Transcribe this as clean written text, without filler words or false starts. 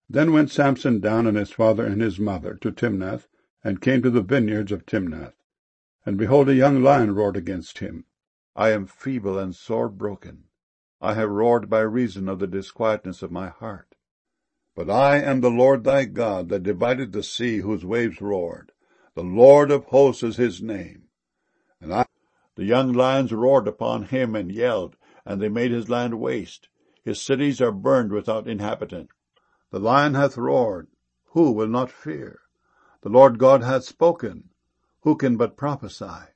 Then went Samson down and his father and his mother to Timnath, and came to the vineyards of Timnath. And behold, a young lion roared against him. I am feeble and sore broken. I have roared by reason of the disquietness of my heart. But I am the Lord thy God, that divided the sea whose waves roared. The Lord of hosts is his name. The young lions roared upon him and yelled, and they made his land waste. His cities are burned without inhabitant. The lion hath roared, who will not fear? The Lord God hath spoken, who can but prophesy?